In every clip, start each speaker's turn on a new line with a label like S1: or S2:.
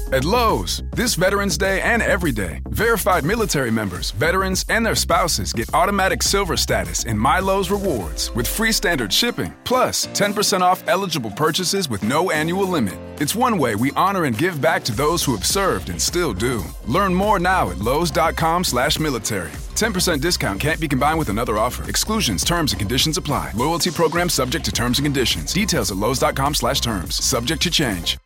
S1: At Lowe's, this Veterans Day and every day, verified military members, veterans, and their spouses get automatic silver status in My Lowe's Rewards with free standard shipping, plus 10% off eligible purchases with no annual limit. It's one way we honor and give back to those who have served and still do. Learn more now at lowes.com/military. 10% discount can't be combined with another offer. Exclusions, terms, and conditions apply. Loyalty program subject to terms and conditions. Details at lowes.com/terms. Subject to change.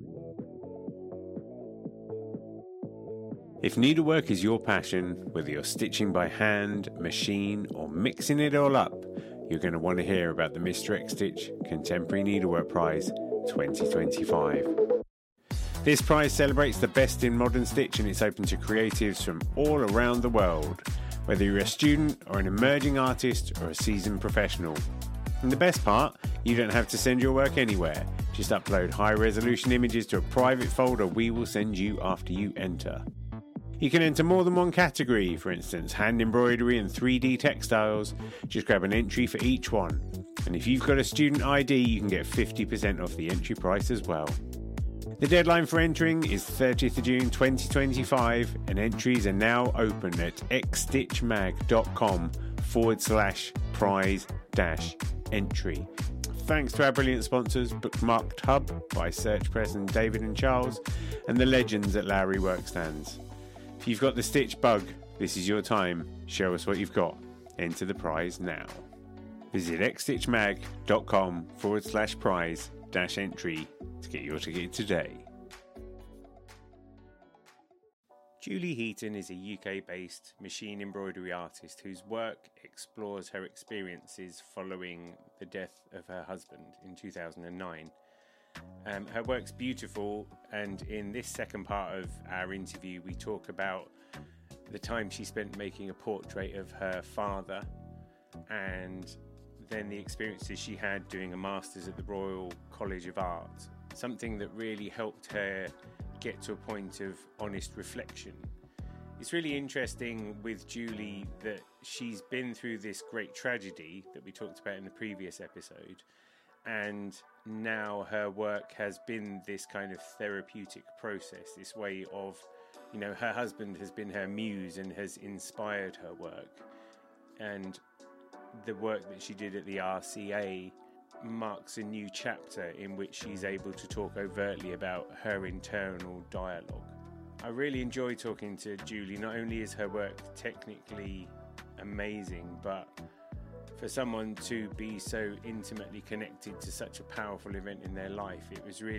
S2: If needlework is your passion, whether you're stitching by hand, machine, or mixing it all up, you're going to want to hear about the Mr. X Stitch Contemporary Needlework Prize 2025. This prize celebrates the best in modern stitch, and it's open to creatives from all around the world, whether you're a student or an emerging artist or a seasoned professional. And the best part, you don't have to send your work anywhere. Just upload high-resolution images to a private folder we will send you after you enter. You can enter more than one category, for instance, hand embroidery and 3D textiles. Just grab an entry for each one. And if you've got a student ID, you can get 50% off the entry price as well. The deadline for entering is 30th of June 2025, and entries are now open at xstitchmag.com/prize-entry. Thanks to our brilliant sponsors, Bookmarked Hub by Search Press and David and Charles, and the legends at Lowry Workstands. If you've got the stitch bug, this is your time. Show us what you've got. Enter the prize now. Visit xstitchmag.com/prize-entry to get your ticket today. Julie Heaton is a UK-based machine embroidery artist whose work explores her experiences following the death of her husband in 2009. Her work's beautiful, and in this second part of our interview we talk about the time she spent making a portrait of her father, and then the experiences she had doing a master's at the Royal College of Art, something that really helped her get to a point of honest reflection. It's really interesting with Julie that she's been through this great tragedy that we talked about in the previous episode, and now her work has been this kind of therapeutic process, this way of, you know, her husband has been her muse and has inspired her work, and the work that she did at the RCA marks a new chapter in which she's able to talk overtly about her internal dialogue. I really enjoy talking to Julie. Not only is her work technically amazing, but for someone to be so intimately connected to such a powerful event in their life, it was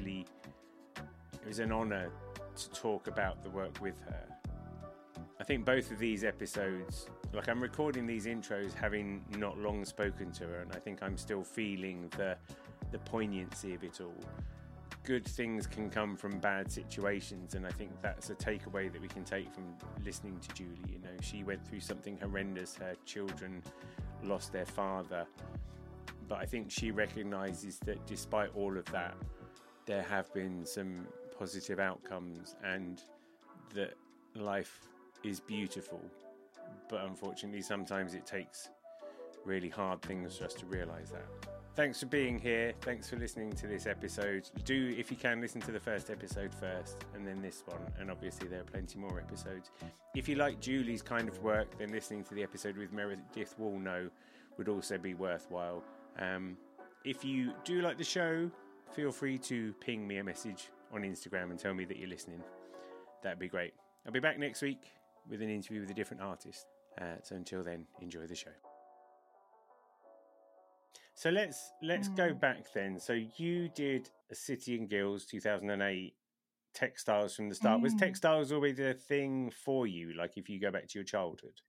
S2: an honour to talk about the work with her. I think both of these episodes, like, I'm recording these intros having not long spoken to her, and I think I'm still feeling the poignancy of it all. Good things can come from bad situations, and I think that's a takeaway that we can take from listening to Julie. You know, she went through something horrendous. Her children lost their father, but I think she recognises that despite all of that, there have been some positive outcomes, and that life is beautiful, but unfortunately sometimes it takes really hard things for us to realise that. Thanks for being here. Thanks for listening to this episode. Do, if you can, listen to the first episode first and then this one, and obviously there are plenty more episodes. If you like Julie's kind of work, then listening to the episode with Meredith Woolnough would also be worthwhile. If you do like the show, feel free to ping me a message on Instagram and tell me that you're listening. That'd be great. I'll be back next week with an interview with a different artist. So until then, enjoy the show. So let's go back then. So you did a City and Guilds 2008 textiles from the start. Was textiles always a thing for you? Like, if you go back to your childhood?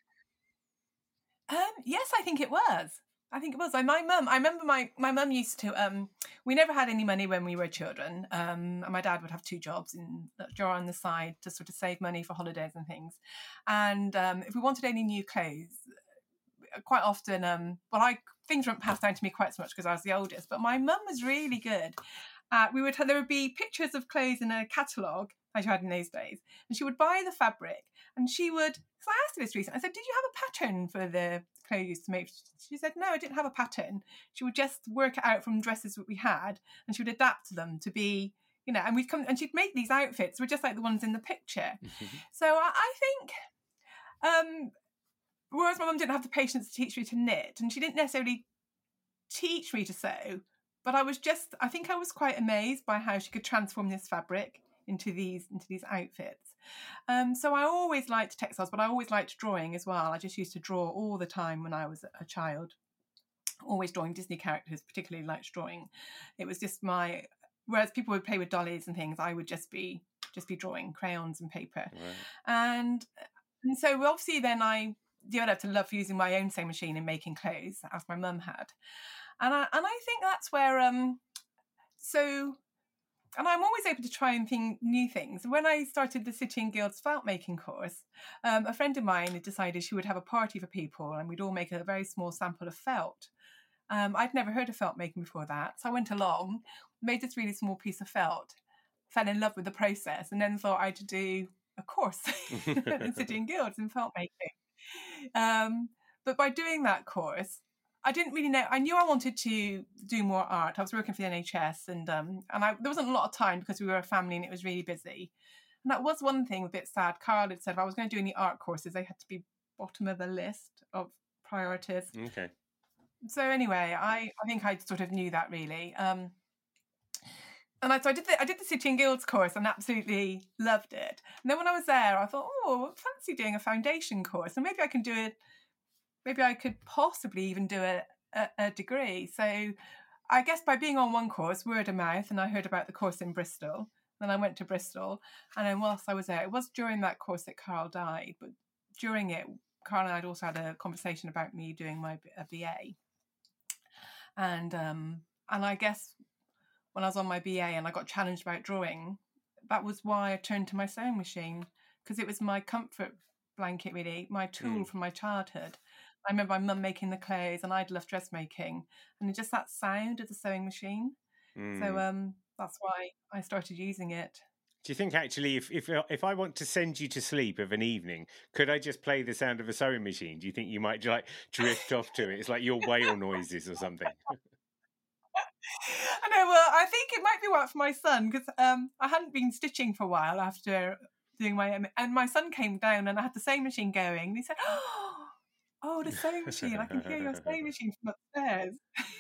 S3: Yes, I think it was. I remember my mum used to, we never had any money when we were children. And my dad would have two jobs in that drawer on the side to sort of save money for holidays and things. And if we wanted any new clothes, quite often, things weren't passed down to me quite so much because I was the oldest, but my mum was really good. There would be pictures of clothes in a catalogue, as you had in those days, and she would buy the fabric, and so I asked her this recently, I said, did you have a pattern for the clothes to make? She said, no, I didn't have a pattern. She would just work it out from dresses that we had, and she would adapt them to be, and we'd come and she'd make these outfits, were just like the ones in the picture. So I think, whereas my mum didn't have the patience to teach me to knit, and she didn't necessarily teach me to sew, but I think I was quite amazed by how she could transform this fabric into these outfits. So I always liked textiles, but I always liked drawing as well. I just used to draw all the time when I was a child, always drawing Disney characters, particularly liked drawing. It was just whereas people would play with dollies and things, I would just be drawing crayons and paper. Right. And so obviously then I developed to love using my own sewing machine and making clothes, as my mum had. And I think that's where and I'm always open to trying new things. When I started the City and Guilds felt making course, a friend of mine had decided she would have a party for people and we'd all make a very small sample of felt. I'd never heard of felt making before that. So I went along, made this really small piece of felt, fell in love with the process, and then thought I'd do a course in City and Guilds in felt making. But by doing that course, I didn't really know. I knew I wanted to do more art. I was working for the NHS, and there wasn't a lot of time because we were a family and it was really busy. And that was one thing a bit sad. Carl had said if I was going to do any art courses, they had to be bottom of the list of priorities. Okay. So anyway, I think I sort of knew that really. And I did the City and Guilds course and absolutely loved it. And then when I was there, I thought, I fancy doing a foundation course, and maybe I can do it. Maybe I could possibly even do a degree. So I guess by being on one course, word of mouth, and I heard about the course in Bristol. Then I went to Bristol, and then whilst I was there, it was during that course that Carl died. But during it, Carl and I had also had a conversation about me doing a BA. And I guess when I was on my BA and I got challenged about drawing, that was why I turned to my sewing machine, because it was my comfort blanket, really, my tool from my childhood. I remember my mum making the clothes, and I'd love dressmaking, and just that sound of the sewing machine. So that's why I started using it.
S2: Do you think actually, if I want to send you to sleep of an evening, could I just play the sound of a sewing machine? Do you think you might like drift off to it? It's like your whale noises or something.
S3: I know. Well, I think it might be work for my son, because I hadn't been stitching for a while after doing and my son came down and I had the sewing machine going, and he said, "Oh, the sewing machine! I can hear your sewing machine from upstairs."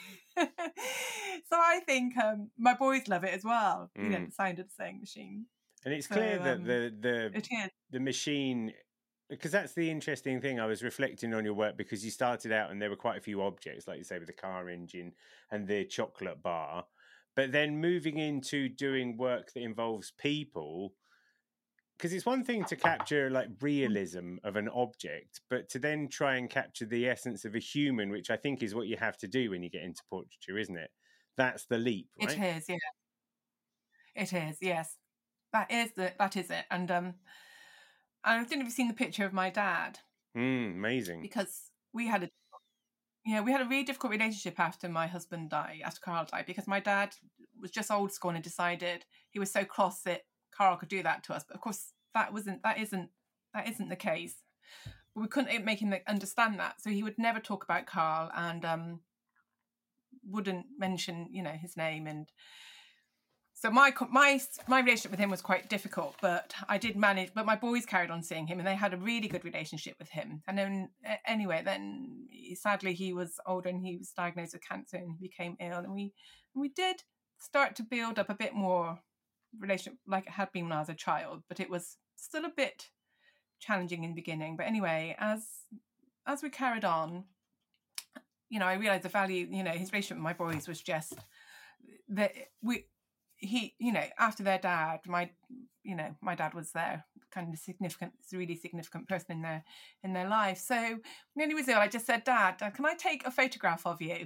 S3: So I think my boys love it as well. The sound of the sewing machine.
S2: And it's clear that the machine, because that's the interesting thing. I was reflecting on your work, because you started out and there were quite a few objects, like you say, with the car engine and the chocolate bar, but then moving into doing work that involves people. Because it's one thing to capture like realism of an object, but to then try and capture the essence of a human, which I think is what you have to do when you get into portraiture, isn't it? That's the leap, right?
S3: It is, yeah. It is, yes. That is it. And I don't know if you've seen the picture of my dad.
S2: Amazing.
S3: Because we had a really difficult relationship after my husband died, after Carl died, because my dad was just old school and decided he was so cross that Carl could do that to us. But of course that isn't the case. We couldn't make him understand that. So he would never talk about Carl, and wouldn't mention, his name. And so my relationship with him was quite difficult, but I did manage. But my boys carried on seeing him, and they had a really good relationship with him. And then anyway, then sadly he was older and he was diagnosed with cancer and he became ill, and we did start to build up a bit more relationship like it had been when I was a child, but it was still a bit challenging in the beginning. But anyway, as we carried on, I realized the value, his relationship with my boys was just that after their dad, my dad was their kind of really significant person in their life. So when he was ill, I just said, Dad, can I take a photograph of you?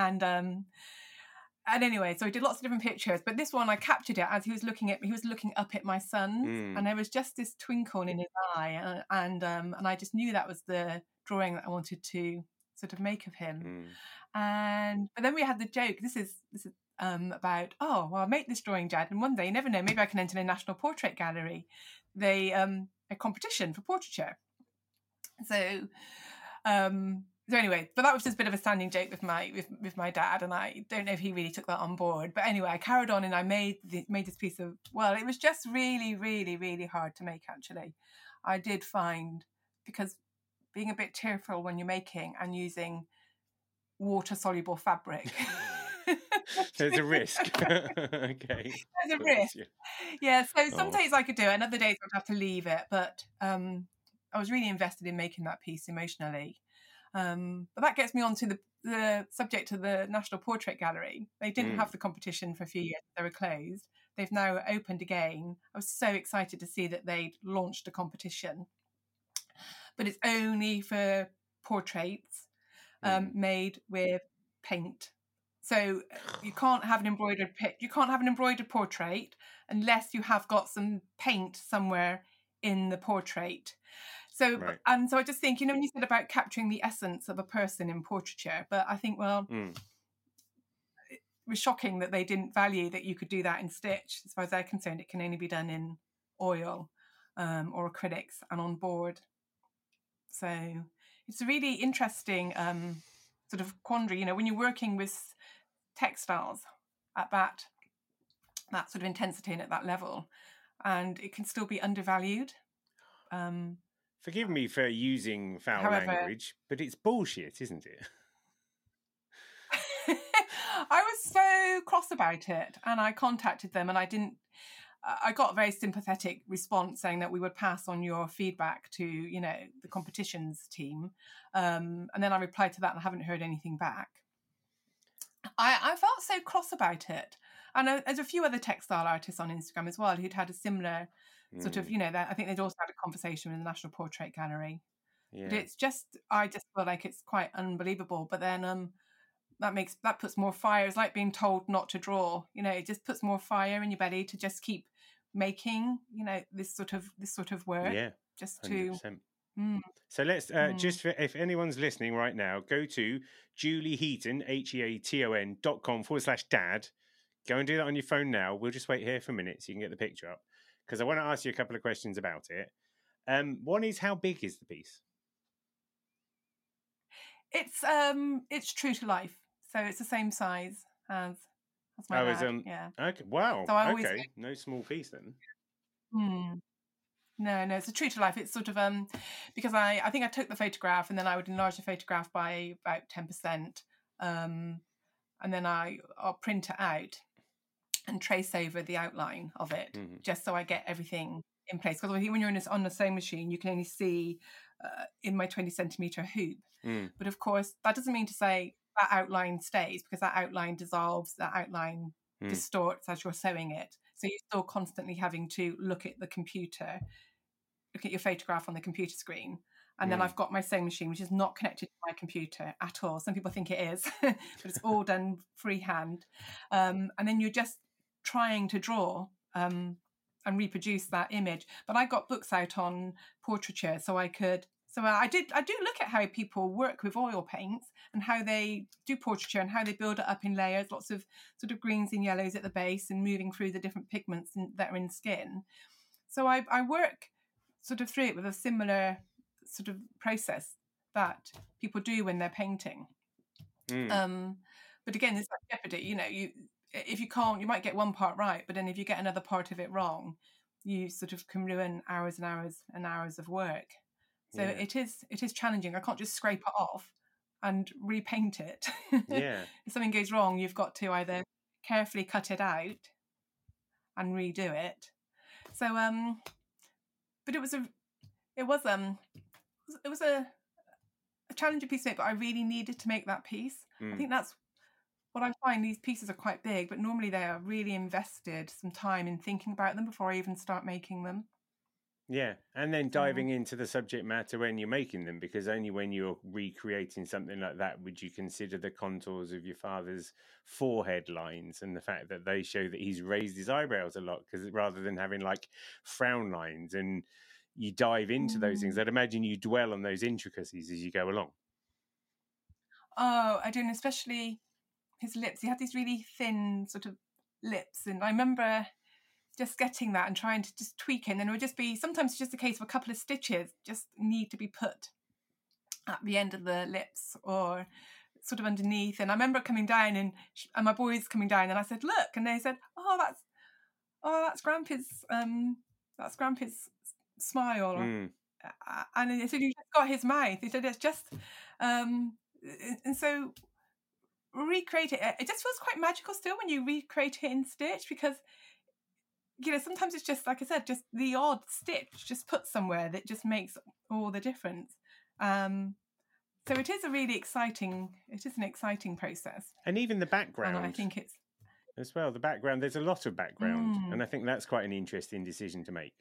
S3: And anyway, so he did lots of different pictures, but this one I captured it as he was looking up at my son, and there was just this twinkle in his eye, and I just knew that was the drawing that I wanted to sort of make of him. But then we had the joke. This is about, I'll make this drawing, Jad, and one day, you never know, maybe I can enter the National Portrait Gallery, a competition for portraiture. So So anyway, but that was just a bit of a standing joke with my dad, and I don't know if he really took that on board. But anyway, I carried on and I made this piece of, well, it was just really, really, really hard to make, actually. I did find, because being a bit tearful when you're making and using water-soluble fabric.
S2: There's a risk. Okay.
S3: There's a risk. Yeah, so some days I could do it, and other days I'd have to leave it. But I was really invested in making that piece emotionally. But that gets me on to the subject of the National Portrait Gallery. They didn't have the competition for a few years. They were closed. They've now opened again. I was so excited to see that they'd launched a competition. But it's only for portraits made with paint. So you can't have an embroidered portrait unless you have got some paint somewhere in the portrait. So right. And so I just think, when you said about capturing the essence of a person in portraiture, but I think, well, it was shocking that they didn't value that you could do that in stitch. As far as they're concerned, it can only be done in oil or acrylics and on board. So it's a really interesting sort of quandary, when you're working with textiles at that sort of intensity and at that level, and it can still be undervalued.
S2: Forgive me for using foul language, but it's bullshit, isn't it?
S3: I was so cross about it, and I contacted them, and I got a very sympathetic response saying that we would pass on your feedback to, the competitions team. And then I replied to that and I haven't heard anything back. I felt so cross about it. And there's a few other textile artists on Instagram as well who'd had a similar sort of, I think they'd also had a conversation with the National Portrait Gallery. Yeah. But I just feel like it's quite unbelievable. But then that puts more fire. It's like being told not to draw. It just puts more fire in your belly to just keep making, this sort of work. Yeah, just 100%. To.
S2: So let's just for, if anyone's listening right now, go to Julie Heaton, HEATON.com/dad. Go and do that on your phone now. We'll just wait here for a minute so you can get the picture up, because I want to ask you a couple of questions about it. One is, how big is the piece?
S3: It's true to life, so it's the same size as my dad. Yeah.
S2: Okay. Wow. So no small piece then.
S3: No, it's a true to life. It's sort of because I think I took the photograph and then I would enlarge the photograph by about 10%, and then I'll print it out and trace over the outline of it, just so I get everything in place. Because when you're on the sewing machine, you can only see in my 20 centimetre hoop. But of course, that doesn't mean to say that outline stays, because that outline dissolves, that outline distorts as you're sewing it. So you're still constantly having to look at the computer, look at your photograph on the computer screen. And then I've got my sewing machine, which is not connected to my computer at all. Some people think it is, but it's all done freehand. And then you're just trying to draw and reproduce that image. But I got books out on portraiture, so I do look at how people work with oil paints and how they do portraiture and how they build it up in layers, lots of sort of greens and yellows at the base and moving through the different pigments that are in skin. So I work sort of through it with a similar sort of process that people do when they're painting. But again, there's that jeopardy, if you can't, you might get one part right, but then if you get another part of it wrong, you sort of can ruin hours and hours and hours of work. So it is challenging. I can't just scrape it off and repaint it. Yeah. If something goes wrong, you've got to either carefully cut it out and redo it. So but it was a challenging piece to make, but I really needed to make that piece. I think that's what I find. These pieces are quite big, but normally they are really invested some time in thinking about them before I even start making them.
S2: Yeah, and then diving into the subject matter when you're making them, because only when you're recreating something like that would you consider the contours of your father's forehead lines and the fact that they show that he's raised his eyebrows a lot, because rather than having like frown lines, and you dive into those things. I'd imagine you dwell on those intricacies as you go along.
S3: Oh, I do, and especially his lips. He had these really thin sort of lips, and I remember just getting that and trying to just tweak it, and then it would just be, sometimes it's just a case of a couple of stitches just need to be put at the end of the lips or sort of underneath. And I remember coming down and my boys coming down, and I said, look, and they said, that's Grampy's smile. And they said, you just got his mouth. They said, it's just and so recreate it. It just feels quite magical still when you recreate it in stitch, because sometimes it's just, like I said, just the odd stitch just put somewhere that just makes all the difference. So it is an exciting process.
S2: And even the background.
S3: And I think it's
S2: as well, the background, there's a lot of background. And I think that's quite an interesting decision to make.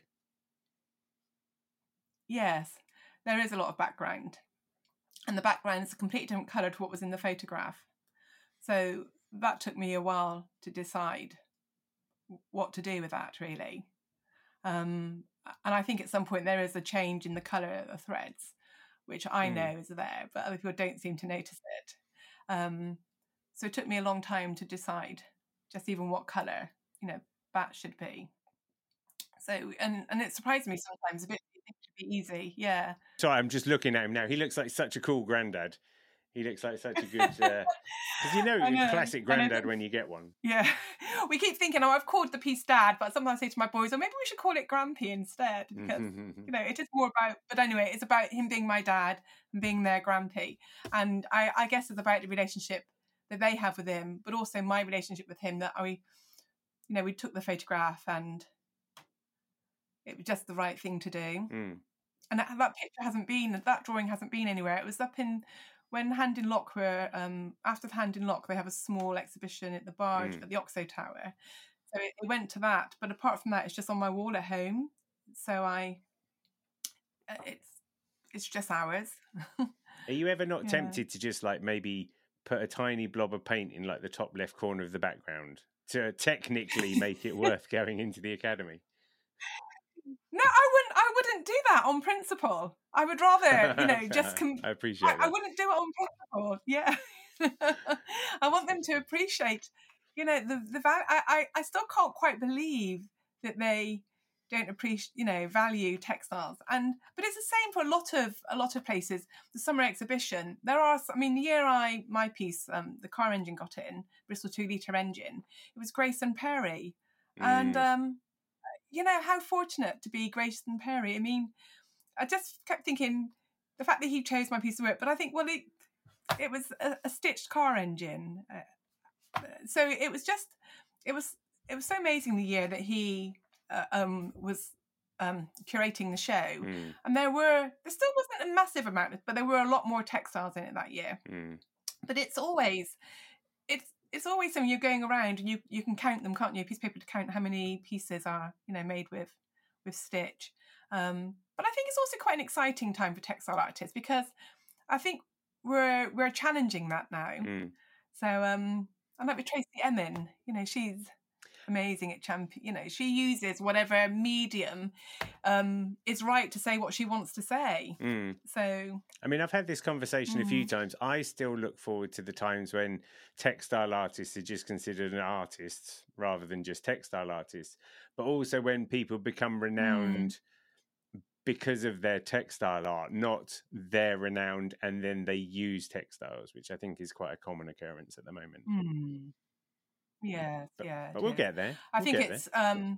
S3: Yes, there is a lot of background. And the background is a completely different colour to what was in the photograph. So that took me a while to decide what to do with that, really. And I think at some point there is a change in the colour of the threads, which I know is there, but other people don't seem to notice it. So it took me a long time to decide just even what colour, that should be. So, and it surprised me sometimes a bit. It should be easy, yeah.
S2: Sorry, I'm just looking at him now. He looks like such a cool granddad. He looks like such a good... Because classic granddad when you get one.
S3: Yeah. We keep thinking, I've called the piece Dad, but sometimes I say to my boys, maybe we should call it Grampy instead, because, it is more about... But anyway, it's about him being my dad and being their Grampy. And I guess it's about the relationship that they have with him, but also my relationship with him, that we took the photograph and it was just the right thing to do. And that drawing hasn't been anywhere. It was up in... When Hand in Lock were, after the Hand in Lock, they have a small exhibition at the Barge at the Oxo Tower. So it went to that. But apart from that, it's just on my wall at home. So it's just ours.
S2: Are you ever not tempted to just maybe put a tiny blob of paint in the top left corner of the background to technically make it worth going into the academy?
S3: No, I wouldn't do that on principle. I would rather, just...
S2: I appreciate that.
S3: I wouldn't do it on principle, yeah. I want them to appreciate, the value. I still can't quite believe that they don't appreciate, value textiles. But it's the same for a lot of places. The summer exhibition, the year my piece, the car engine got in, Bristol 2-litre engine, it was Grayson Perry. And, how fortunate to be Grayson Perry. I just kept thinking the fact that he chose my piece of work, but I think, it was a stitched car engine. So it was so amazing the year that he was curating the show. And there still wasn't a massive amount, but there were a lot more textiles in it that year. But it's always something you're going around and you can count them, can't you? A piece of paper to count how many pieces are, made with stitch. But I think it's also quite an exciting time for textile artists, because I think we're challenging that now. So I like with Tracy Emin, she's amazing at champion. She uses whatever medium is right to say what she wants to say. So
S2: I've had this conversation a few times. I still look forward to the times when textile artists are just considered an artist rather than just textile artists, but also when people become renowned because of their textile art, not they're renowned and then they use textiles, which I think is quite a common occurrence at the moment.
S3: Yes,
S2: but we'll get there.
S3: I think it's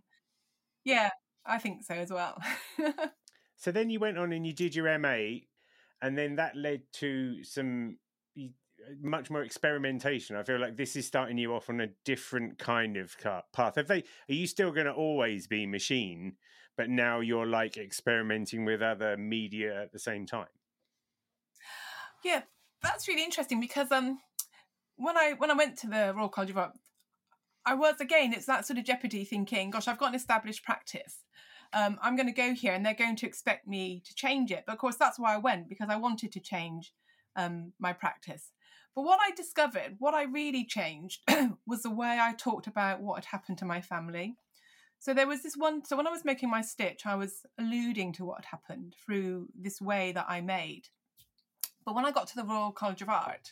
S3: I think so as well.
S2: So then you went on and you did your MA, and then that led to some much more experimentation. I feel like this is starting you off on a different kind of path. Are you still going to always be machine, but now you're experimenting with other media at the same time?
S3: Yeah, that's really interesting, because when I went to the Royal College of Art, it's that sort of jeopardy thinking, gosh, I've got an established practice. I'm going to go here and they're going to expect me to change it. But of course, that's why I went, because I wanted to change my practice. But what I discovered, what I really changed was the way I talked about what had happened to my family. So there was so when I was making my stitch, I was alluding to what had happened through this way that I made. But when I got to the Royal College of Art,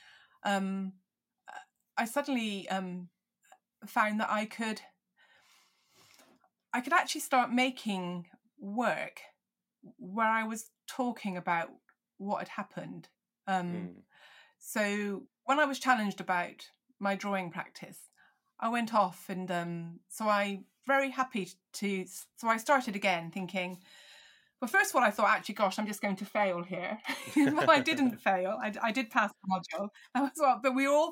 S3: I suddenly found that I could actually start making work where I was talking about what had happened.
S2: Mm.
S3: So when I was challenged about my drawing practice, I went off and so I started again thinking, well, first of all, I thought, actually, gosh, I'm just going to fail here. But I didn't fail. I did pass the module. But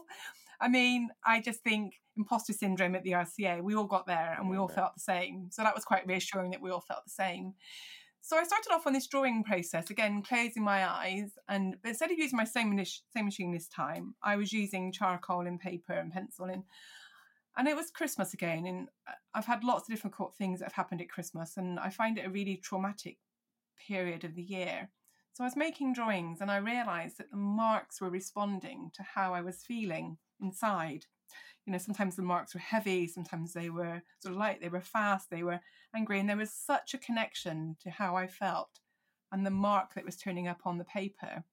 S3: I just think imposter syndrome at the RCA, we all got there and we all felt the same. So that was quite reassuring that we all felt the same. So I started off on this drawing process, again, closing my eyes. And instead of using my same machine this time, I was using charcoal and paper and pencil. And it was Christmas again. And I've had lots of difficult things that have happened at Christmas. And I find it a really traumatic period of the year. So I was making drawings and I realised that the marks were responding to how I was feeling inside. Sometimes the marks were heavy, sometimes they were sort of light, they were fast, they were angry, and there was such a connection to how I felt and the mark that was turning up on the paper.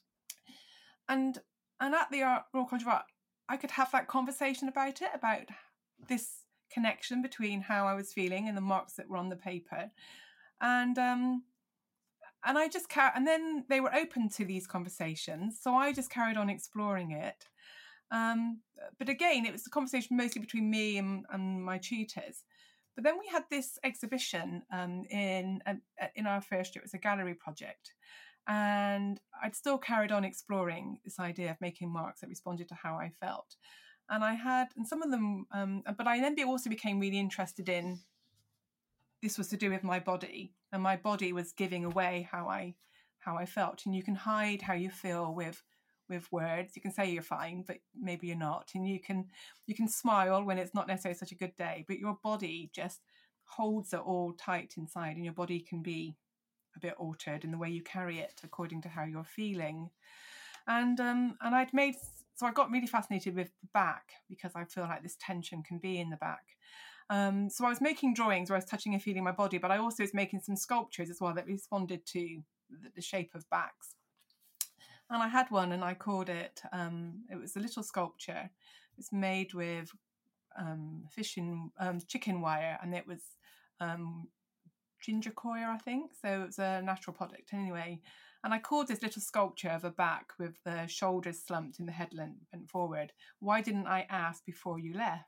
S3: And at the Royal College of Art, I could have that conversation about this connection between how I was feeling and the marks that were on the paper. And I just and then they were open to these conversations, so I just carried on exploring it. But again, it was a conversation mostly between me and my tutors. But then we had this exhibition in our first year. It was a gallery project, and I'd still carried on exploring this idea of making marks that responded to how I felt. And some of them, but I then also became really interested in. This was to do with my body, and my body was giving away how I felt. And you can hide how you feel with words. You can say you're fine, but maybe you're not. And you can smile when it's not necessarily such a good day, but your body just holds it all tight inside, and your body can be a bit altered in the way you carry it according to how you're feeling. And I got really fascinated with the back, because I feel like this tension can be in the back. So I was making drawings where I was touching and feeling my body, but I also was making some sculptures as well that responded to the shape of backs. And I had one, and I called it, it was a little sculpture. It's made with chicken wire, and it was ginger coir, I think. So it was a natural product anyway. And I called this little sculpture of a back with the shoulders slumped and the head bent forward, "Why didn't I ask before you left?"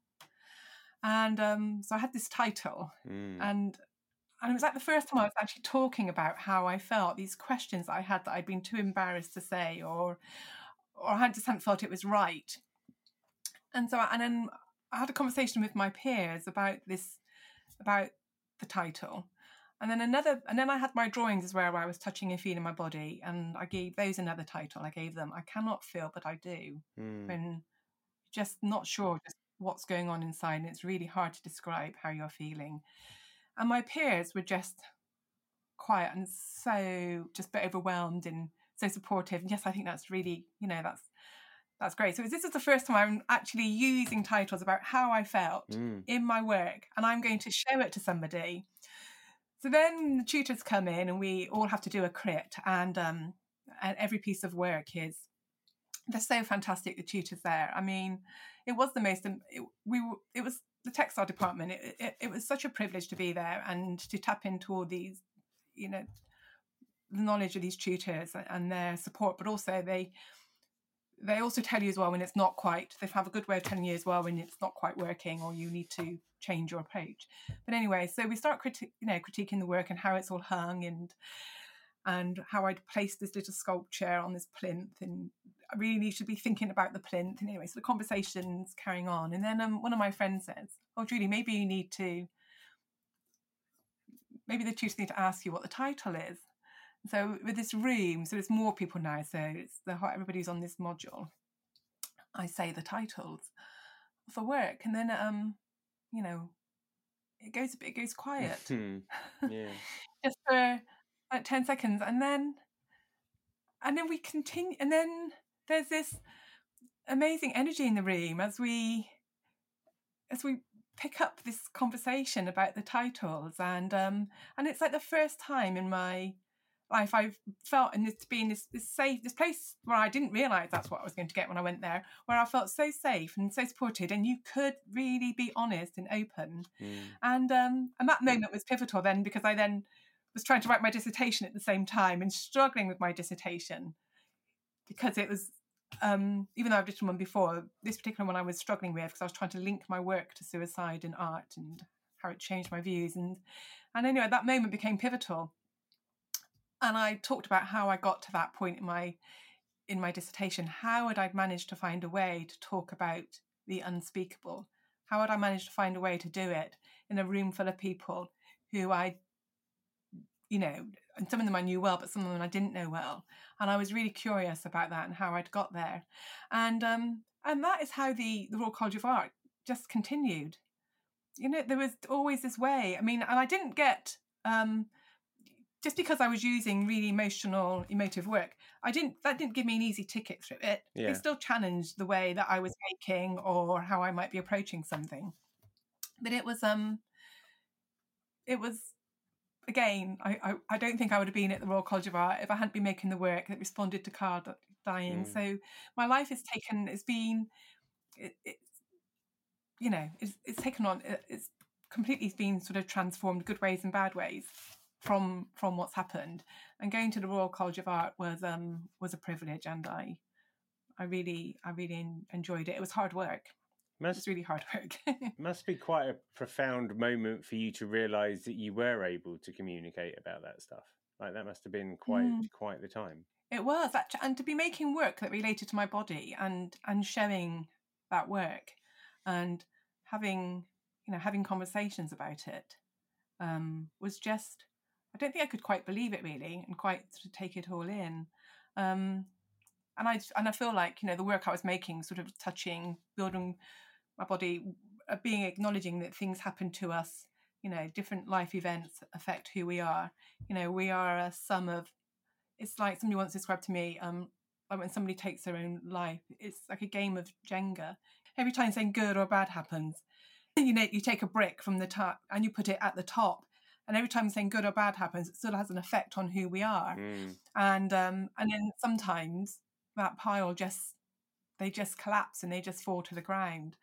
S3: And so I had this title, and it was like the first time I was actually talking about how I felt, these questions that I had that I'd been too embarrassed to say, or I just hadn't felt it was right. And then I had a conversation with my peers about the title. And then I had my drawings as where I was touching and feeling my body, and I gave those another title. I gave them, "I cannot feel, but I do." When just not sure just what's going on inside, and it's really hard to describe how you're feeling. And my peers were just quiet and so just a bit overwhelmed and so supportive. And yes, I think that's really, that's great. So this is the first time I'm actually using titles about how I felt in my work, and I'm going to show it to somebody. So then the tutors come in, and we all have to do a crit, and every piece of work they're so fantastic, the tutors there. I mean, it was it was the textile department. It was such a privilege to be there and to tap into all these, the knowledge of these tutors and their support. But also they also tell you as well when it's not quite. They have a good way of telling you as well when it's not quite working or you need to change your approach. But anyway, so we start critiquing the work and how it's all hung and how I'd placed this little sculpture on this plinth, and I really should be thinking about the plinth. And anyway, so the conversation's carrying on. And then one of my friends says, "Oh, Julie, maybe the tutors need to ask you what the title is." So with this room, so there's more people now, so it's everybody's on this module. I say the titles for work, and then it goes quiet.
S2: Yeah.
S3: Just for like 10 seconds, and then we continue, and then there's this amazing energy in the room as we pick up this conversation about the titles, and it's like the first time in my life I've felt in this being this safe, this place where I didn't realise that's what I was going to get when I went there, where I felt so safe and so supported, and you could really be honest and open. And that moment was pivotal then, because I then was trying to write my dissertation at the same time and struggling with my dissertation because it was, even though I've written one before, this particular one I was struggling with because I was trying to link my work to suicide and art and how it changed my views. And anyway, that moment became pivotal. And I talked about how I got to that point in my dissertation. How had I managed to find a way to talk about the unspeakable? How had I managed to find a way to do it in a room full of people who I, and some of them I knew well, but some of them I didn't know well. And I was really curious about that and how I'd got there. And that is how the Royal College of Art just continued. There was always this way. I mean, and I didn't get, just because I was using really emotive work, that didn't give me an easy ticket through it.
S2: Yeah.
S3: It still challenged the way that I was making or how I might be approaching something. But it was again, I don't think I would have been at the Royal College of Art if I hadn't been making the work that responded to Karl dying. So my life it's taken on, it's completely been sort of transformed, good ways and bad ways, from what's happened. And going to the Royal College of Art was a privilege, and I really enjoyed it. It was hard work. It's really hard work.
S2: Must be quite a profound moment for you to realise that you were able to communicate about that stuff. Like, that must have been quite the time.
S3: It was, and to be making work that related to my body and showing that work and having conversations about it was just, I don't think I could quite believe it really and quite sort of take it all in. And I feel like, the work I was making, sort of touching, building my body, acknowledging that things happen to us, different life events affect who we are. We are a sum of, it's like somebody once described to me, like when somebody takes their own life, it's like a game of Jenga. Every time something good or bad happens, you take a brick from the top and you put it at the top. And every time something good or bad happens, it still has an effect on who we are. And then sometimes that pile they just collapse and they just fall to the ground.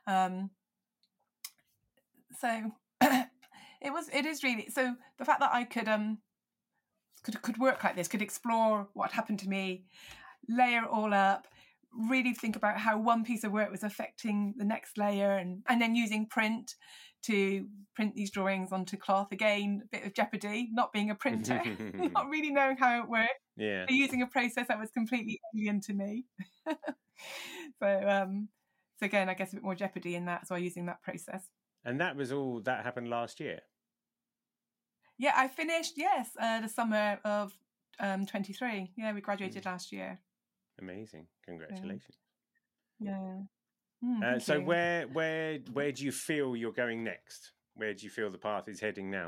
S3: So it is really, so the fact that I could work like this, could explore what happened to me, layer it all up, really think about how one piece of work was affecting the next layer, and then using print to print these drawings onto cloth. Again, a bit of jeopardy, not being a printer, not really knowing how it worked.
S2: Yeah.
S3: Using a process that was completely alien to me. So again, I guess a bit more jeopardy in that as well, using that process.
S2: And that was all that happened last year?
S3: Yeah, I finished, yes, the summer of 23. Yeah, we graduated last year.
S2: Amazing. Congratulations.
S3: Yeah.
S2: So where do you feel you're going next? Where do you feel the path is heading now?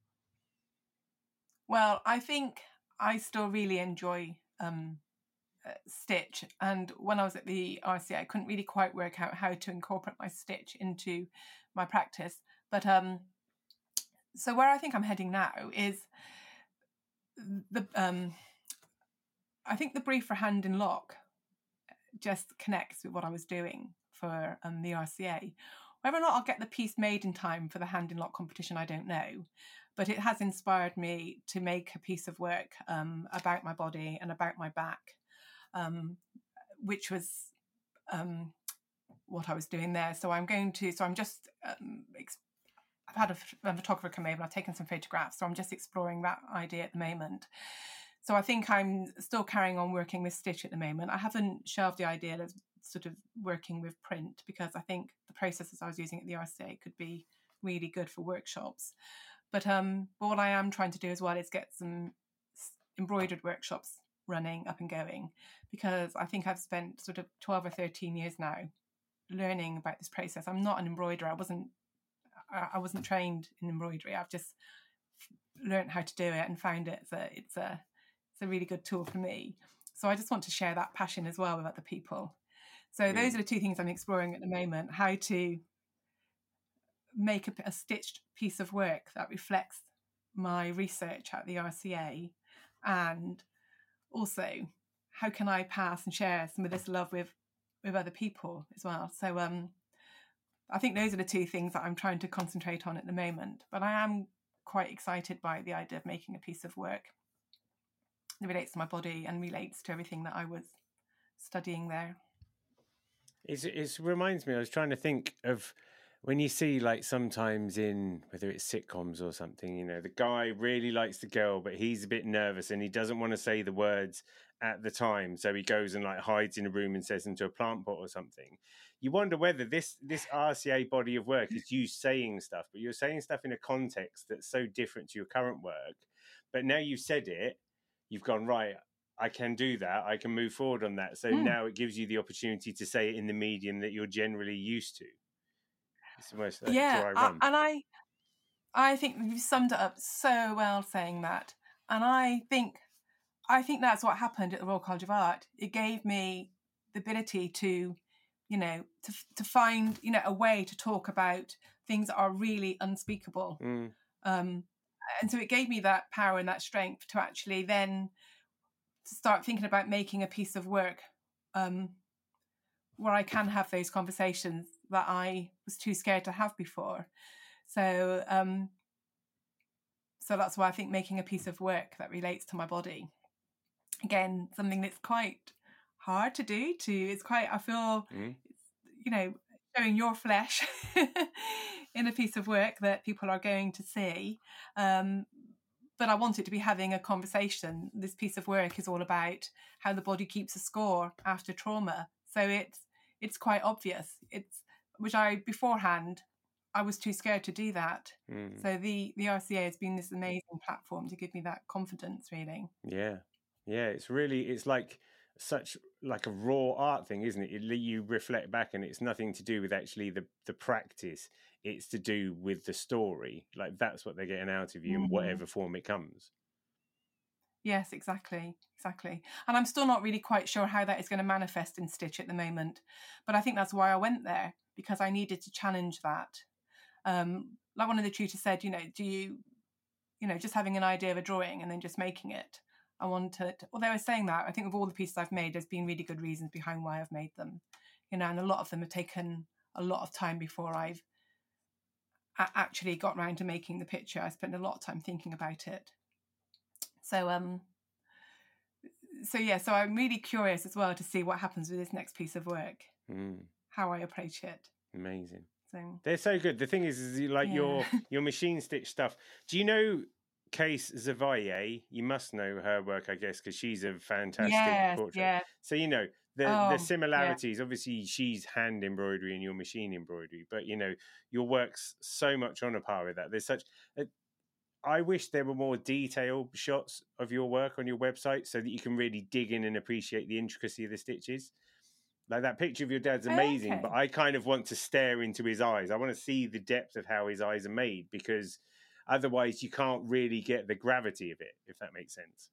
S3: Well, I think I still really enjoy stitch, and when I was at the RCA I couldn't really quite work out how to incorporate my stitch into my practice, but so where I think I'm heading now is I think the brief for Hand in Lock just connects with what I was doing for the RCA. Whether or not I'll get the piece made in time for the Hand in Lock competition, I don't know. But it has inspired me to make a piece of work about my body and about my back, which was what I was doing there. I've had a photographer come over and I've taken some photographs. So I'm just exploring that idea at the moment. So I think I'm still carrying on working with stitch at the moment. I haven't shelved the idea of sort of working with print because I think the processes I was using at the RCA could be really good for workshops. But what I am trying to do as well is get some embroidered workshops running, up and going, because I think I've spent sort of 12 or 13 years now learning about this process. I'm not an embroiderer. I wasn't trained in embroidery. I've just learned how to do it and found it's a really good tool for me. So I just want to share that passion as well with other people. So those are the two things I'm exploring at the moment: how to make a stitched piece of work that reflects my research at the RCA, and also how can I pass and share some of this love with other people as well. So I think those are the two things that I'm trying to concentrate on at the moment, but I am quite excited by the idea of making a piece of work that relates to my body and relates to everything that I was studying there.
S2: It reminds me, I was trying to think of when you see, like, sometimes in, whether it's sitcoms or something, you know, the guy really likes the girl, but he's a bit nervous and he doesn't want to say the words at the time. So he goes and, like, hides in a room and says them to a plant pot or something. You wonder whether this RCA body of work is you saying stuff, but you're saying stuff in a context that's so different to your current work. But now you've said it, you've gone, right, I can do that. I can move forward on that. So now it gives you the opportunity to say it in the medium that you're generally used to. It's almost like dry run.
S3: And I think you summed it up so well saying that. And I think that's what happened at the Royal College of Art. It gave me the ability to, you know, to find, you know, a way to talk about things that are really unspeakable. And so it gave me that power and that strength to actually then start thinking about making a piece of work where I can have those conversations that I was too scared to have before. So so that's why I think making a piece of work that relates to my body, again, something that's quite hard to do. It's quite, I feel, you know, showing your flesh in a piece of work that people are going to see. But I want it to be having a conversation. This piece of work is all about how the body keeps a score after trauma. So it's quite obvious. Which beforehand, I was too scared to do that. So the RCA has been this amazing platform to give me that confidence, really.
S2: Yeah. It's like such like a raw art thing, isn't it? You reflect back and it's nothing to do with actually the practice. It's to do with the story. Like, that's what they're getting out of you in whatever form it comes.
S3: Yes, exactly. And I'm still not really quite sure how that is going to manifest in Stitch at the moment. But I think that's why I went there, because I needed to challenge that. Like one of the tutors said, you know, do you know, just having an idea of a drawing and then just making it. Although I was saying that, I think of all the pieces I've made, there's been really good reasons behind why I've made them. You know, and a lot of them have taken a lot of time before I've actually got round to making the picture. I spent a lot of time thinking about it. So I'm really curious as well to see what happens with this next piece of work, how I approach it.
S2: Amazing.
S3: So
S2: they're so good. The thing is like your machine stitch stuff. Do you know Case Zavaye? You must know her work, I guess, because she's a fantastic portrait. Yeah. So, you know, the similarities, obviously she's hand embroidery and your machine embroidery, but, you know, your work's so much on a par with that. There's such... I wish there were more detailed shots of your work on your website so that you can really dig in and appreciate the intricacy of the stitches. Like, that picture of your dad's amazing, but I kind of want to stare into his eyes. I want to see the depth of how his eyes are made, because otherwise you can't really get the gravity of it, if that makes sense.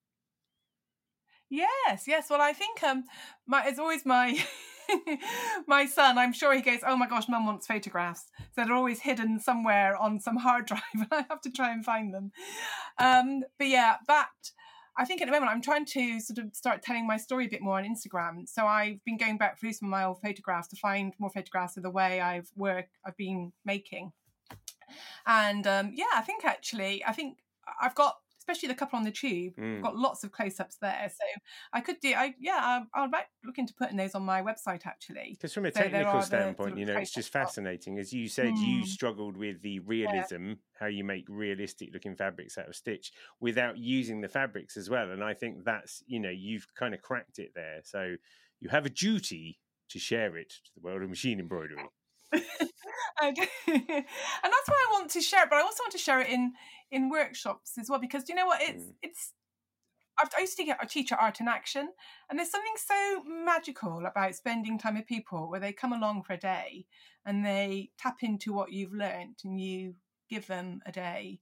S3: Yes. Well, I think it's always my my son. I'm sure he goes, "Oh my gosh, Mum wants photographs." So they're always hidden somewhere on some hard drive, and I have to try and find them. But yeah, I think at the moment I'm trying to sort of start telling my story a bit more on Instagram. So I've been going back through some of my old photographs to find more photographs of the way I've been making. And I think I've got, especially the couple on the tube, I've got lots of close-ups there. So I could do, I would like looking to putting those on my website, actually.
S2: Because from a technical standpoint, you know, it's just fascinating. As you said, you struggled with the realism, how you make realistic looking fabrics out of stitch without using the fabrics as well. And I think that's, you know, you've kind of cracked it there. So you have a duty to share it to the world of machine embroidery.
S3: I do. And that's why I want to share it, but I also want to share it in workshops as well, because do you know what, I used to teach at Art in Action, and there's something so magical about spending time with people where they come along for a day and they tap into what you've learned and you give them a day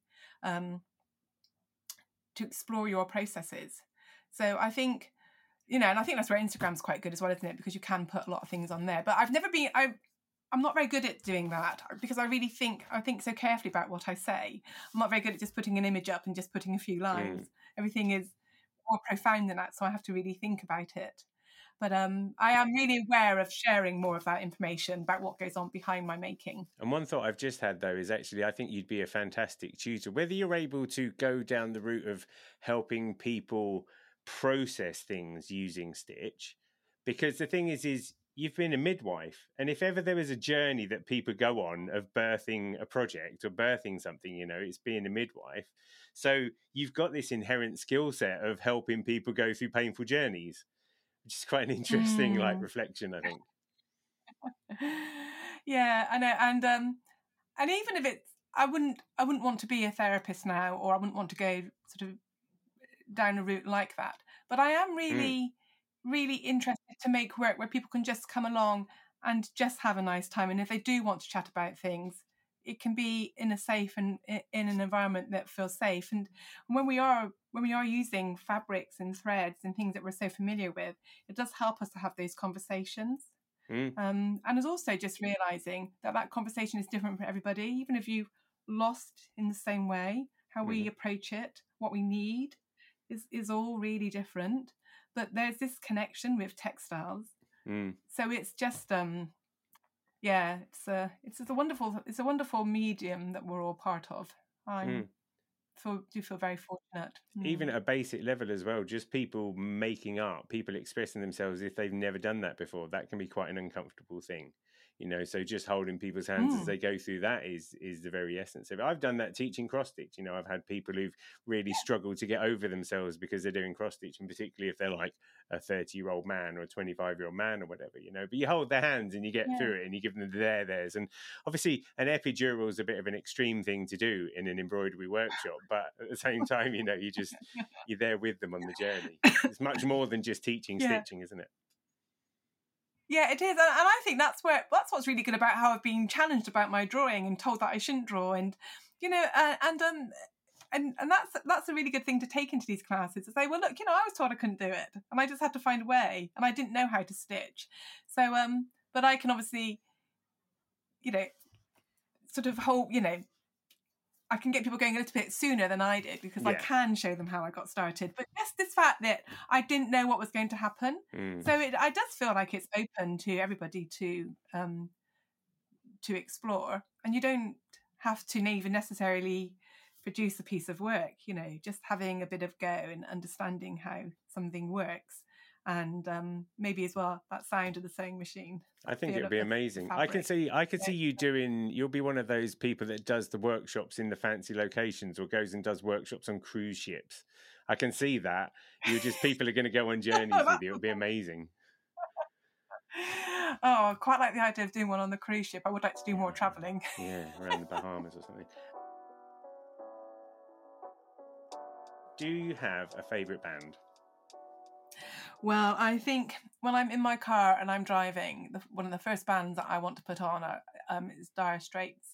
S3: to explore your processes. So I think, you know, and I think that's where Instagram's quite good as well, isn't it, because you can put a lot of things on there. But I'm not very good at doing that, because I think so carefully about what I say. I'm not very good at just putting an image up and just putting a few lines. Everything is more profound than that, so I have to really think about it. But I am really aware of sharing more of that information about what goes on behind my making.
S2: And one thought I've just had, though, is actually I think you'd be a fantastic tutor, whether you're able to go down the route of helping people process things using Stitch. Because the thing is you've been a midwife, and if ever there was a journey that people go on of birthing a project or birthing something, it's being a midwife. So you've got this inherent skill set of helping people go through painful journeys, which is quite an interesting reflection, I think.
S3: Yeah, I know, and even if it's, I wouldn't want to be a therapist now, or I wouldn't want to go sort of down a route like that. But I am really, really interested to make work where people can just come along and just have a nice time. And if they do want to chat about things, it can be in a safe and in an environment that feels safe. And when we are using fabrics and threads and things that we're so familiar with, it does help us to have those conversations. And it's also just realizing that conversation is different for everybody, even if you've lost in the same way. How we approach it, what we need, is all really different. But there's this connection with textiles. So it's just it's a wonderful medium that we're all part of. I do feel very fortunate.
S2: Even at a basic level as well, just people making art, people expressing themselves if they've never done that before, that can be quite an uncomfortable thing. So just holding people's hands as they go through that is the very essence of it. I've done that teaching cross stitch. I've had people who've really struggled to get over themselves because they're doing cross stitch, and particularly if they're like a 30-year-old man or a 25-year-old man or whatever, but you hold their hands and you get through it and you give them theirs. And obviously an epidural is a bit of an extreme thing to do in an embroidery workshop, but at the same time, you're there with them on the journey. It's much more than just teaching stitching, isn't it?
S3: Yeah, it is, and I think that's what's really good about how I've been challenged about my drawing and told that I shouldn't draw, and and that's a really good thing to take into these classes, to say, well, look, I was told I couldn't do it, and I just had to find a way, and I didn't know how to stitch. So, but I can obviously, sort of hold, I can get people going a little bit sooner than I did, because I can show them how I got started. But just this fact that I didn't know what was going to happen. So I does feel like it's open to everybody to explore. And you don't have to even necessarily produce a piece of work, just having a bit of go and understanding how something works. And maybe as well that sound of the sewing machine.
S2: I think it would be amazing. I can see you you'll be one of those people that does the workshops in the fancy locations, or goes and does workshops on cruise ships. I can see that. People are going to go on journeys with you. It'll be amazing.
S3: Oh, I quite like the idea of doing one on the cruise ship. I would like to do more travelling.
S2: Yeah, around the Bahamas or something. Do you have a favourite band?
S3: Well, I think when I'm in my car and I'm driving, one of the first bands that I want to put on is Dire Straits.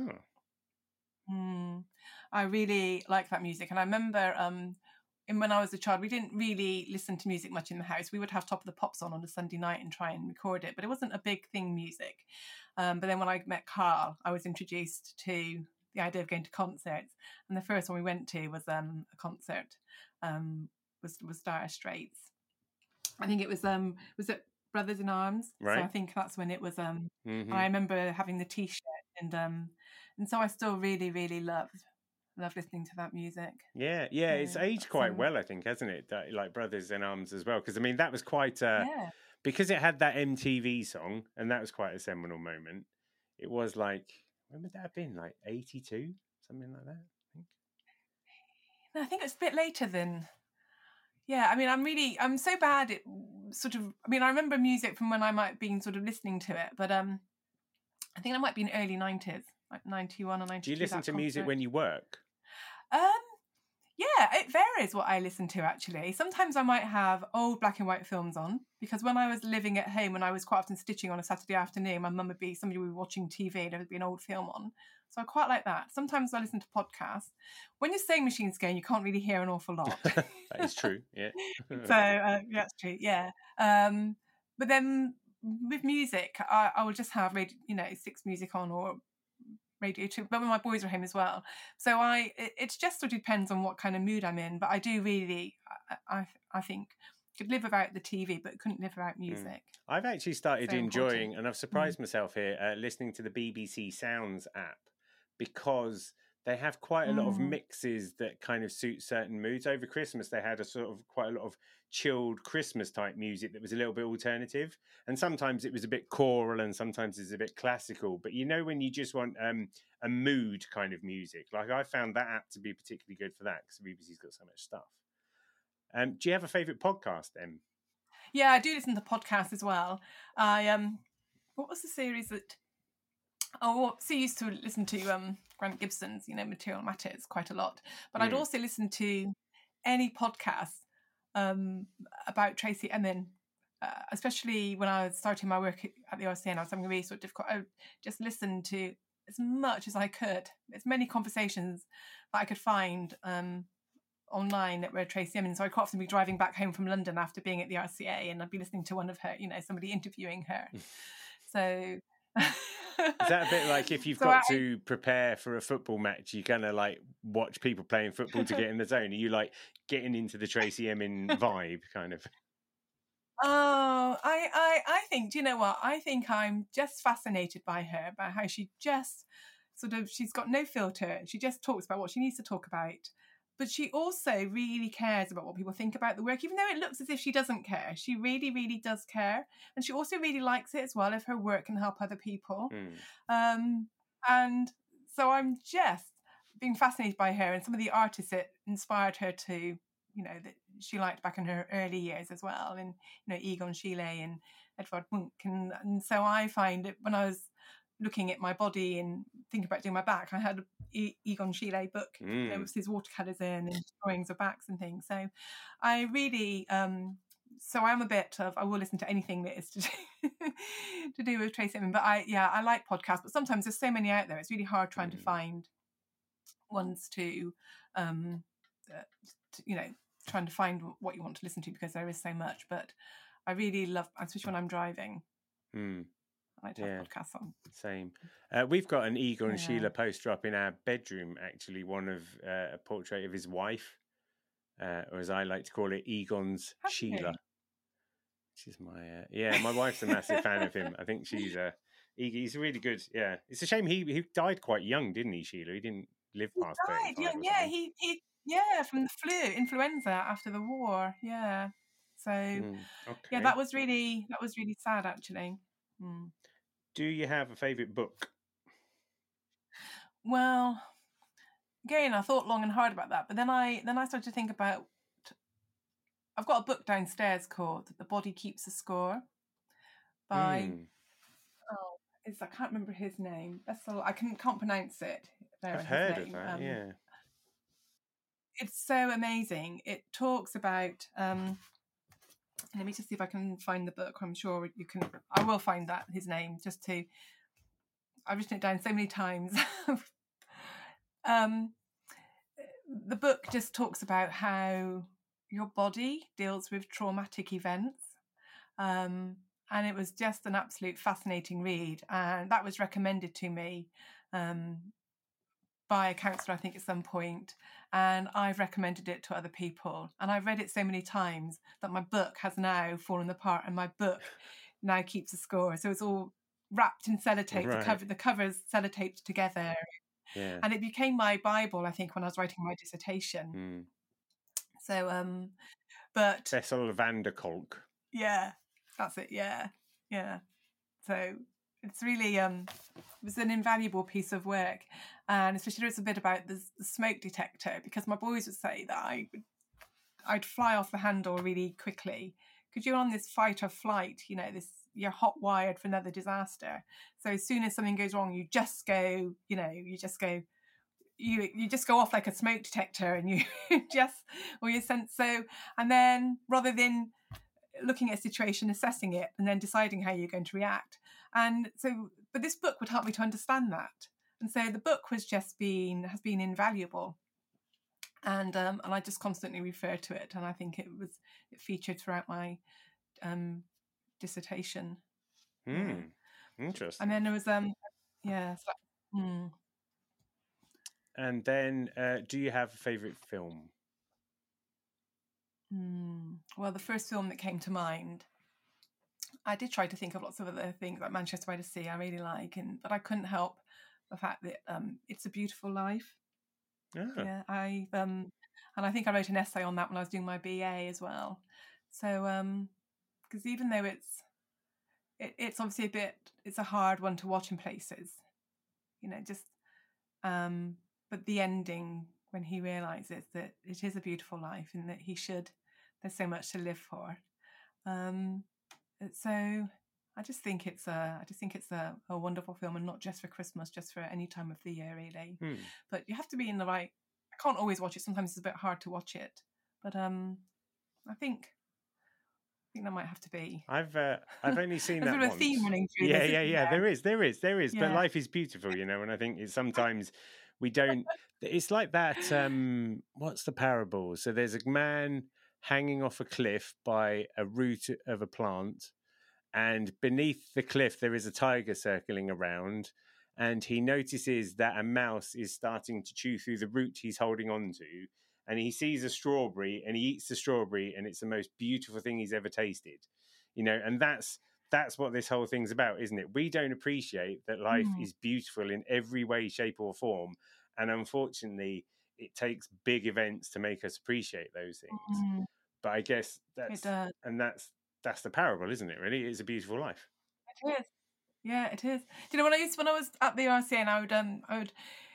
S2: Oh.
S3: I really like that music. And I remember when I was a child, we didn't really listen to music much in the house. We would have Top of the Pops on a Sunday night and try and record it, but it wasn't a big thing, music. But then when I met Carl, I was introduced to the idea of going to concerts. And the first one we went to was a concert, was Dire Straits. I think it was it Brothers in Arms?
S2: Right.
S3: So I think that's when it was. I remember having the T-shirt, and so I still really, really love listening to that music.
S2: Yeah, it's aged quite well, I think, hasn't it? Like Brothers in Arms as well, because I mean that was quite because it had that MTV song, and that was quite a seminal moment. It was like, when would that have been? Like 82, something like that, I think.
S3: No, I think it's a bit later than. Yeah, I mean, I'm so bad at sort of, I mean, I remember music from when I might have been sort of listening to it, but I think that might be in early 90s, like 91 or 92.
S2: Do you listen to music when you work?
S3: Yeah, it varies what I listen to, actually. Sometimes I might have old black and white films on, because when I was living at home, when I was quite often stitching on a Saturday afternoon, my mum somebody would be watching TV and there would be an old film on. So I quite like that. Sometimes I listen to podcasts. When your sewing machine's going, you can't really hear an awful lot.
S2: That is true, yeah.
S3: So that's true, yeah. But then with music, I will just have Six Music on, or Radio 2, but when my boys are home as well. So it just sort of depends on what kind of mood I'm in. But I do really, I think could live without the TV, but couldn't live without music.
S2: I've actually started
S3: So
S2: enjoying,
S3: important.
S2: and I've surprised myself here, listening to the BBC Sounds app, because they have quite a lot of mixes that kind of suit certain moods. Over Christmas, they had quite a lot of chilled Christmas type music that was a little bit alternative, and sometimes it was a bit choral, and sometimes it's a bit classical. But when you just want a mood kind of music, like I found that app to be particularly good for that, because the BBC's got so much stuff. Do you have a favourite podcast, Em?
S3: Yeah, I do listen to podcasts as well. What was the series that? Oh, so I used to listen to Grant Gibson's, Material Matters quite a lot. But I'd also listen to any podcast about Tracey Emin, especially when I was starting my work at the RCA and I was having a really sort of difficult. I just listened to as much as I could, as many conversations that I could find online that were Tracey Emin. So I'd quite often be driving back home from London after being at the RCA, and I'd be listening to one of her, somebody interviewing her. So.
S2: Is that a bit like if you've got to prepare for a football match, you kind of like watch people playing football to get in the zone? Are you like getting into the Tracey Emin vibe kind of?
S3: Oh, I think, do you know what? I think I'm just fascinated by her, by how she just she's got no filter. She just talks about what she needs to talk about. But she also really cares about what people think about the work, even though it looks as if she doesn't care. She really, really does care. And she also really likes it as well if her work can help other people. And so I'm just being fascinated by her and some of the artists that inspired her to, that she liked back in her early years as well. And, Egon Schiele and Edvard Munch. And so I find it when I was looking at my body and thinking about doing my back, I had a Egon Schiele book with his watercolours in and drawings of backs and things. So I really, so I'm a bit of, I will listen to anything that is to do with Tracey Emin. But I like podcasts, but sometimes there's so many out there. It's really hard trying to find ones to trying to find what you want to listen to, because there is so much. But I really love, especially when I'm driving. I like to have podcasts on.
S2: Same. We've got an Egon Schiele poster up in our bedroom, actually, one of a portrait of his wife, or as I like to call it, Egon's Sheila. Which is my wife's a massive fan of him. I think he's really good. Yeah. It's a shame he died quite young, didn't he, Sheila? He didn't live past 35.
S3: He from the influenza after the war. Yeah. So that was really sad, actually.
S2: Do you have a favourite book?
S3: Well, again, I thought long and hard about that, but then I started to think about. I've got a book downstairs called "The Body Keeps a Score" by. I can't remember his name. I can't pronounce it.
S2: I've heard of that. Yeah.
S3: It's so amazing. It talks about. Let me just see if I can find the book. I'm sure you can. I will find his name I've written it down so many times. The book just talks about how your body deals with traumatic events. And it was just an absolute fascinating read. And that was recommended to me by a counsellor, I think, at some point. And I've recommended it to other people. And I've read it so many times that my book has now fallen apart, and my book now keeps a score. So it's all wrapped in sellotape. Right. The cover's sellotaped together.
S2: Yeah.
S3: And it became my Bible, I think, when I was writing my dissertation. So, but...
S2: Bessel van der Kolk.
S3: Yeah, that's it. Yeah. So it's really, it was an invaluable piece of work. And especially it's a bit about the smoke detector, because my boys would say that I'd fly off the handle really quickly because you're on this fight or flight, you're hot wired for another disaster. So as soon as something goes wrong, you just go off like a smoke detector, and you and then rather than looking at a situation, assessing it, and then deciding how you're going to react. And so, but this book would help me to understand that. And so the book has been invaluable. And I just constantly refer to it. And I think it featured throughout my dissertation.
S2: Interesting.
S3: And then there was
S2: And then, do you have a favourite film?
S3: Well, the first film that came to mind, I did try to think of lots of other things like Manchester by the Sea I really like, but I couldn't help the fact that It's a Beautiful Life. Yeah, and I think I wrote an essay on that when I was doing my BA as well. So, because even though it's obviously it's a hard one to watch in places, but the ending when he realizes that it is a beautiful life and that there's so much to live for. So I just think it's a wonderful film, and not just for Christmas, just for any time of the year, really. But you have to be in the right. I can't always watch it. Sometimes it's a bit hard to watch it, but I think that might have to be.
S2: I've only seen that
S3: once.
S2: A
S3: theme running through.
S2: Yeah. There is. Yeah. But life is beautiful, and I think it's sometimes we don't. It's like that. What's the parable? So there's a man hanging off a cliff by a root of a plant, and beneath the cliff there is a tiger circling around, and he notices that a mouse is starting to chew through the root he's holding on to, and he sees a strawberry and he eats the strawberry, and it's the most beautiful thing he's ever tasted, and that's what this whole thing's about, isn't it? We don't appreciate that life is beautiful in every way, shape or form, and unfortunately it takes big events to make us appreciate those things. But I guess that's the parable, isn't it? Really, it's a beautiful life.
S3: It is. Yeah, it is. Do you know when I was at the RCA, and I would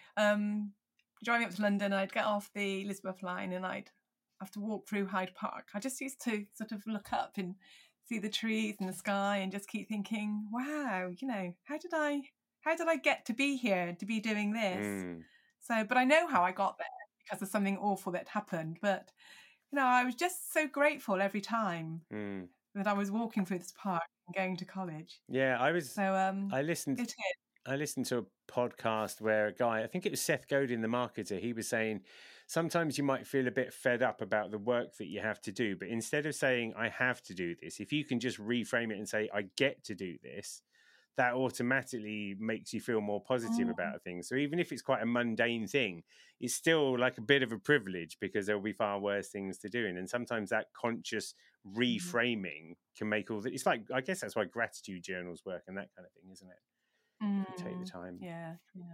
S3: driving up to London, I'd get off the Elizabeth line and I'd have to walk through Hyde Park. I just used to sort of look up and see the trees and the sky and just keep thinking, wow, how did I get to be here, to be doing this? So, but I know how I got there because of something awful that happened. But, I was just so grateful every time that I was walking through this park and going to college.
S2: Yeah, I was. So I listened to a podcast where a guy, I think it was Seth Godin, the marketer, he was saying sometimes you might feel a bit fed up about the work that you have to do, but instead of saying I have to do this, if you can just reframe it and say I get to do this, that automatically makes you feel more positive about things. So even if it's quite a mundane thing, it's still like a bit of a privilege because there'll be far worse things to do. And sometimes that conscious reframing can make all that. It's like, I guess that's why gratitude journals work and that kind of thing, isn't it? If you take the time.
S3: Yeah.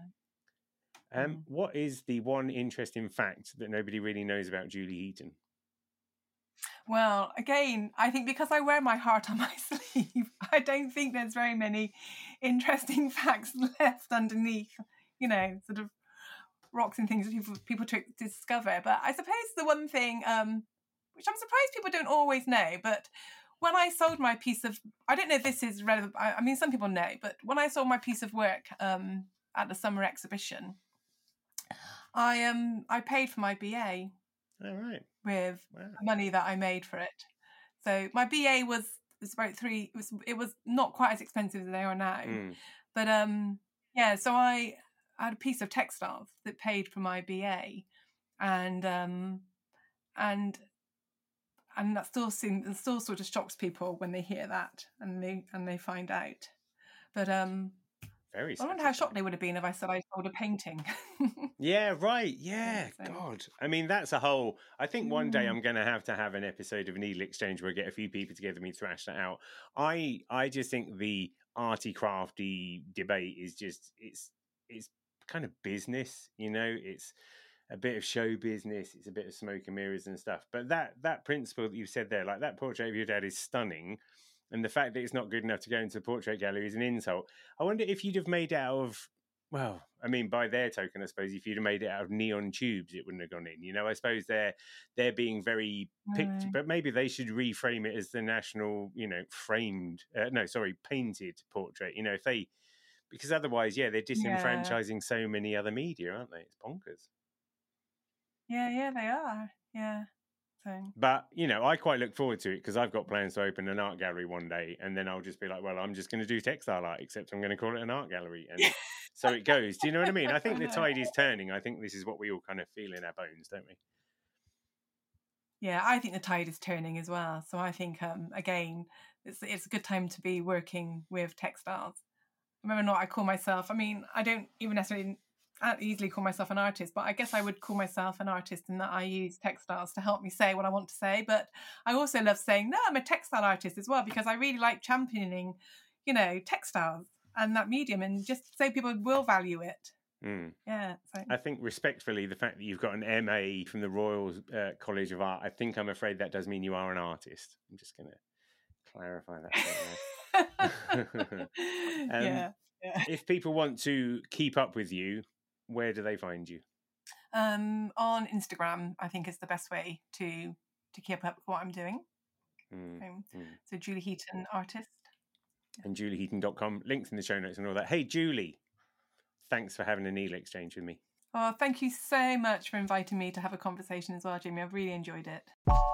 S2: What is the one interesting fact that nobody really knows about Julie Heaton?
S3: Well, again, I think because I wear my heart on my sleeve, I don't think there's very many interesting facts left underneath, sort of rocks and things that people to discover. But I suppose the one thing, which I'm surprised people don't always know, but when I sold my piece of, I don't know if this is relevant, I mean, some people know, but when I sold my piece of work at the summer exhibition, I paid for my BA.
S2: All right.
S3: With money that I made for it. So my BA was about it was not quite as expensive as they are now. But so I had a piece of textiles that paid for my BA, and that still sort of shocks people when they hear that and they find out. But
S2: very
S3: I wonder how shocked they would have been if I said I sold a painting.
S2: Yeah, right. Yeah, so. God. I mean, that's a whole... I think one day I'm going to have an episode of a Needle Exchange where I get a few people together and we thrash that out. I just think the arty-crafty debate is just... It's kind of business, It's a bit of show business. It's a bit of smoke and mirrors and stuff. But that principle that you've said there, like that portrait of your dad is stunning. And the fact that it's not good enough to go into the portrait gallery is an insult. I wonder if you'd have made it out of, well, I mean, by their token, I suppose if you'd have made it out of neon tubes, it wouldn't have gone in. I suppose they're being very picked, but maybe they should reframe it as the national, painted portrait. If they, because otherwise, they're disenfranchising so many other media, aren't they? It's bonkers.
S3: Yeah, they are. Yeah.
S2: But, I quite look forward to it because I've got plans to open an art gallery one day, and then I'll just be like, well, I'm just going to do textile art, except I'm going to call it an art gallery. And so it goes. Do you know what I mean? I think the tide is turning. I think this is what we all kind of feel in our bones, don't we?
S3: Yeah, I think the tide is turning as well. So I think, again, it's a good time to be working with textiles. Remember, I call myself, I mean, I don't even necessarily I'd easily call myself an artist, but I guess I would call myself an artist in that I use textiles to help me say what I want to say. But I also love saying, no, I'm a textile artist as well, because I really like championing, textiles and that medium, and just so people will value it. Yeah. So.
S2: I think respectfully, the fact that you've got an MA from the Royal College of Art, I'm afraid that does mean you are an artist. I'm just going to clarify that.
S3: Yeah.
S2: If people want to keep up with you, where do they find you?
S3: On Instagram, I think is the best way to keep up with what I'm doing. So Julie Heaton, artist.
S2: And julieheaton.com, links in the show notes and all that. Hey, Julie, thanks for having a needle exchange with me.
S3: Oh, thank you so much for inviting me to have a conversation as well, Jamie. I've really enjoyed it.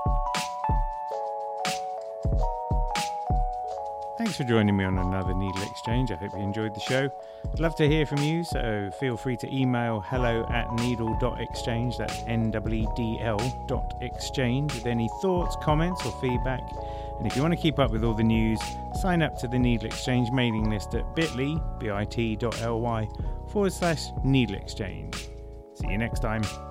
S2: Thanks for joining me on another Needle Exchange. I hope you enjoyed the show. I'd love to hear from you, so feel free to email hello@needle.exchange, that's NEEDL.exchange, with any thoughts, comments or feedback. And if you want to keep up with all the news, sign up to the Needle Exchange mailing list at bit.ly/Needle Exchange. See you next time.